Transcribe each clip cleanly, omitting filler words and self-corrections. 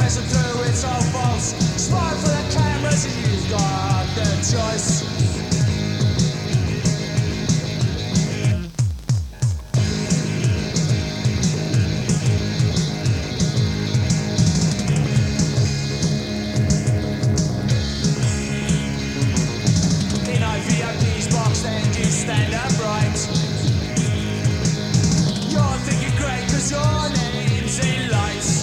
stressing through, it's all false. Smile for the cameras and you've got the choice. In IVIP's box then you stand upright. You're thinking great cause your name's in lights.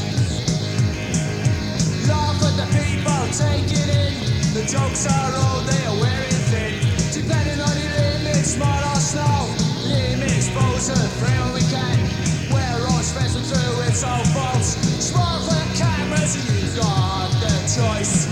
Laugh at the people, take it in. The jokes are all they are wearing thin. Depending on your limits, mud or snow. Limits, pose and free when we can. We're all stressing through, it's all false. Smile for the cameras and you've got the choice.